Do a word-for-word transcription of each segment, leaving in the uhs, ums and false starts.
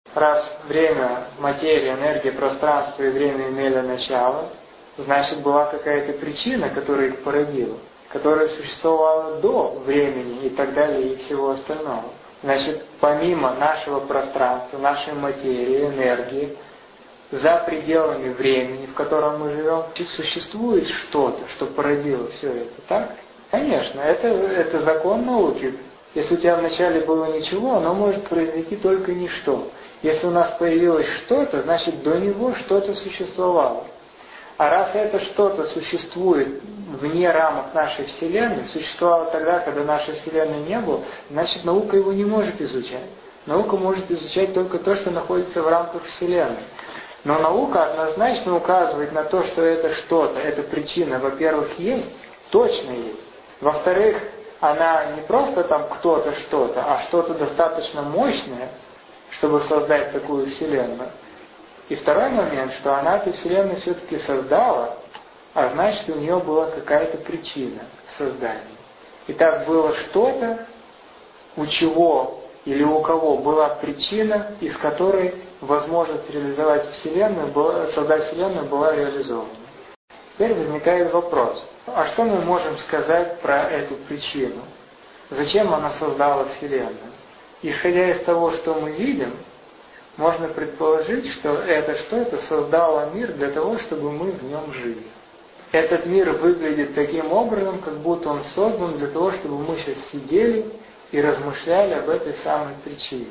Раз время, материя, энергия, пространство и время имели начало, значит была какая-то причина, которая их породила, которая существовала до времени и так далее, и всего остального. Значит, помимо нашего пространства, нашей материи, энергии, за пределами времени, в котором мы живем, существует что-то, что породило все это, так? Конечно, это, это закон науки. Если у тебя вначале было ничего, оно может произойти только ничто. Если у нас появилось что-то, значит до него что-то существовало. А раз это что-то существует вне рамок нашей Вселенной, существовало тогда, когда нашей Вселенной не было, значит наука его не может изучать. Наука может изучать только то, что находится в рамках Вселенной. Но наука однозначно указывает на то, что это что-то, эта причина, во-первых, есть, точно есть. Во-вторых, она не просто там кто-то что-то, а что-то достаточно мощное, чтобы создать такую Вселенную. И второй момент, что она эту Вселенную все-таки создала, а значит у нее была какая-то причина создания. Итак, было что-то, у чего или у кого была причина, из которой возможность реализовать Вселенную, была, создать Вселенную была реализована. Теперь возникает вопрос, а что мы можем сказать про эту причину? Зачем она создала Вселенную? Исходя из того, что мы видим, можно предположить, что это что-то создало мир для того, чтобы мы в нем жили. Этот мир выглядит таким образом, как будто он создан для того, чтобы мы сейчас сидели и размышляли об этой самой причине.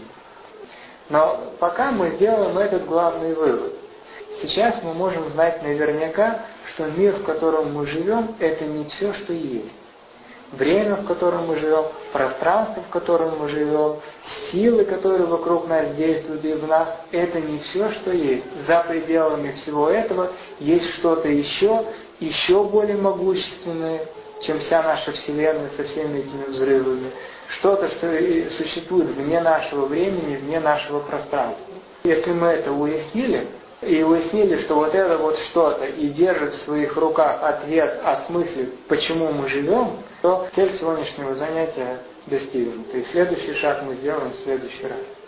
Но пока мы сделаем этот главный вывод. Сейчас мы можем знать наверняка, что мир, в котором мы живем, это не все, что есть. Время, в котором мы живем, пространство, в котором мы живем, силы, которые вокруг нас действуют и в нас, это не все, что есть. За пределами всего этого есть что-то еще, еще более могущественное, чем вся наша Вселенная со всеми этими взрывами. Что-то, что существует вне нашего времени, вне нашего пространства. Если мы это уяснили, и уяснили, что вот это вот что-то и держит в своих руках ответ о смысле, почему мы живем, то цель сегодняшнего занятия достигнута. И следующий шаг мы сделаем в следующий раз.